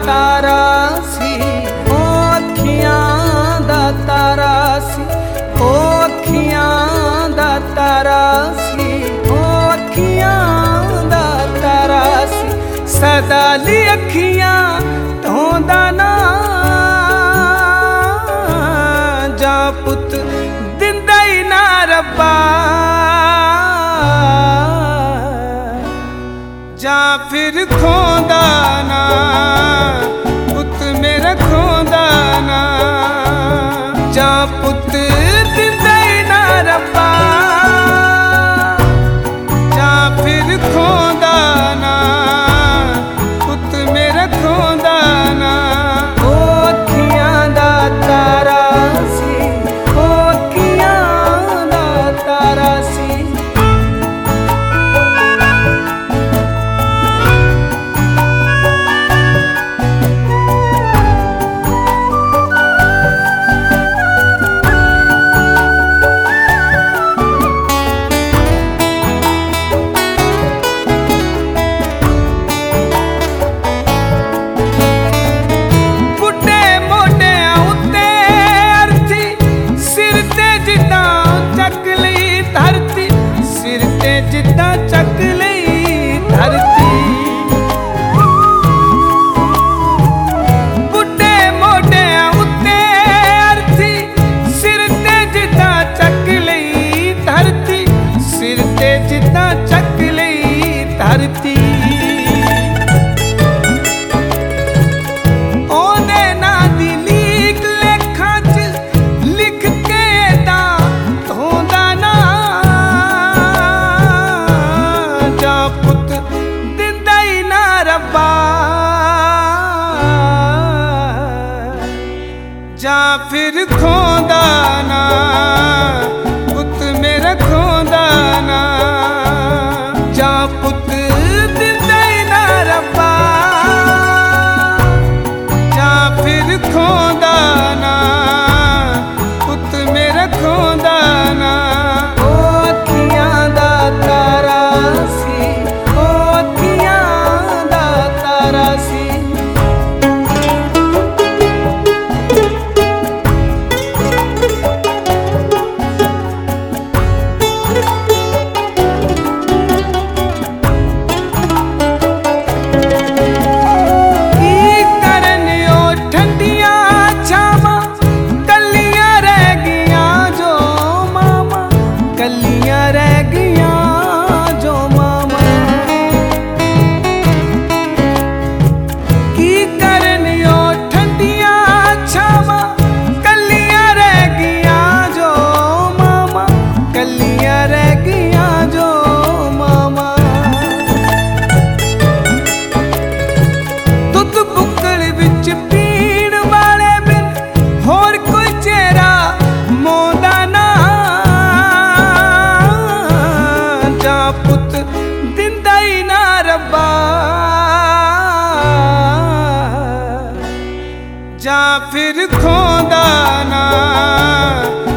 ਤਾਰਾ ਸੀ, ਉਹ ਅੱਖੀਆਂ ਦਾ ਤਾਰਾ ਸੀ, ਉਹ ਅੱਖੀਆਂ ਦਾ ਤਾਰਾ ਸੀ, ਉਹ ਅੱਖੀਆਂ ਦਾ ਤਾਰਾ ਸੀ। ਸਦਾ ਲਈ ਅੱਖੀਆਂ ਧੋਂਦਾ ਨਾ, ਜਾਂ ਪੁੱਤ ਦਿੰਦਾ ਹੀ ਨਾ ਰੱਬਾ, ਜਾਂ ਫਿਰ ਖੋਂਦਾ ਨਾ ਪੁੱਤ ਮੇਰਾ, ਖੋਂਦਾ ਨਾ, ਜਾਂ ਪੁੱਤ ਦਿੰਦਾ ਹੀ ਨਾ ਰੱਬਾ, ਜਾਂ ਫਿਰ ਖੋਂਦਾ ਨਾ ਪੁੱਤ ਮੇਰਾ, ਖੋਂਦਾ ਨਾ। ਉਹ ਅੱਖੀਆਂ ਦਾ ਤਾਰਾ ਸੀ, ਉਹ ਅੱਖੀਆਂ ਦਾ ਤਾਰਾ ਸੀ। ਜਿੱਦਾਂ ਚੱਕ ਲਈ ਧਰਤੀ, ਬੁੱਢੇ ਮੋਢਿਆਂ ਉੱਤੇ ਅਰਥੀ, ਸਿਰ ਤੇ ਜਿੱਦਾਂ ਚੱਕ ਲਈ ਧਰਤੀ, ਸਿਰ ਤੇ ਜਿੱਦਾਂ ਚੱਕ ਲਈ ਧਰਤੀ। ਉਹਦੇ ਨਾਂ ਦੀ ਲੀਕ ਲੇਖਾਂ 'ਚ ਲਿਖ ਕੇ ਤਾਂ ਧੋਂਦਾ ਨਾ, ਪੁੱਤ ਦਿੰਦਾ ਹੀ ਨਾ ਰੱਬਾ, ਜਾਂ ਫਿਰ ਖੋਂਦਾ ਨਾ ਪੁੱਤ ਮੇਰਾ, ਖੋਂਦਾ ਨਾ, ਜਾਂ ਪੁੱਤ ਦਿੰਦਾ ਹੀ ਨਾ ਰੱਬਾ, ਜਾਂ ਫਿਰ ਖੋਂਦਾ ਨਾ ਪੁੱਤ ਮੇਰਾ, ਖੋਂਦਾ ਨਾ। ਉਹ ਅੱਖੀਆਂ ਦਾ ਤਾਰਾ ਸੀ, ਉਹ ਅੱਖੀਆਂ ਦਾ ਤਾਰਾ ਸੀ। ਕੀ ਕਰਨ ਉਹ ਠੰਡੀਆਂ ਛਾਵਾਂ, ਕੱਲੀਆਂ ਰਹਿ ਗਈਆਂ ਜੋ ਮਾਮਾ, ਕੱਲੀਆਂ ਰਹਿ ਗਈਆਂ ਜੋ ਮਾਮਾ। ਕੀ ਕਰਨ ਉਹ ਠੰਡੀਆਂ ਛਾਵਾਂ, ਕੱਲੀਆਂ ਰਹਿ ਗਈਆਂ ਜੋ ਮਾਮਾ, ਕੱਲੀਆਂ ਰਹਿ ਗਈਆਂ ਜੋ ਮਾਮਾ। ਦੁੱਧ ਬੁੱਕਲ ਵਿੱਚ ਪੀਣ ਵਾਲੇ ਬਿਨ ਹੋਰ ਕੋਈ ਚਿਹਰਾ ਮੋਂਦਾ ਨਾ, ਜਾਂ ਪੁੱਤ ਦਿੰਦਾ ਹੀ ਨਾ ਰੱਬਾ, ਜਾਂ ਫਿਰ ਖੋਂਦਾ ਨਾ